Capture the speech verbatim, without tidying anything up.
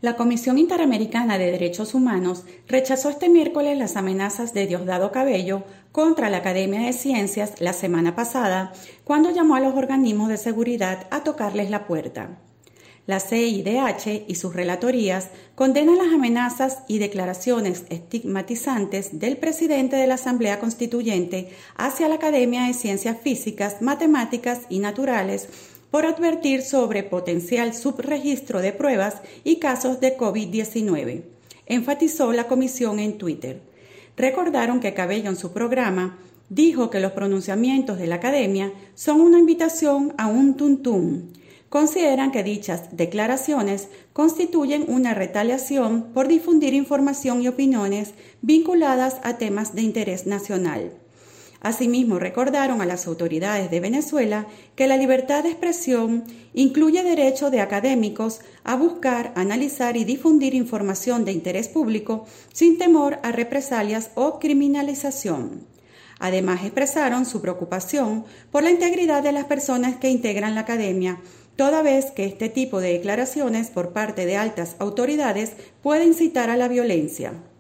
La Comisión Interamericana de Derechos Humanos rechazó este miércoles las amenazas de Diosdado Cabello contra la Academia de Ciencias la semana pasada, cuando llamó a los organismos de seguridad a tocarles la puerta. La C I D H y sus relatorías condenan las amenazas y declaraciones estigmatizantes del presidente de la Asamblea Constituyente hacia la Academia de Ciencias Físicas, Matemáticas y Naturales por advertir sobre potencial subregistro de pruebas y casos de COVID diecinueve, enfatizó la comisión en Twitter. Recordaron que Cabello en su programa dijo que los pronunciamientos de la Academia son una invitación a un tuntum. Consideran que dichas declaraciones constituyen una retaliación por difundir información y opiniones vinculadas a temas de interés nacional. Asimismo, recordaron a las autoridades de Venezuela que la libertad de expresión incluye derecho de académicos a buscar, analizar y difundir información de interés público sin temor a represalias o criminalización. Además, expresaron su preocupación por la integridad de las personas que integran la academia, toda vez que este tipo de declaraciones por parte de altas autoridades puede incitar a la violencia.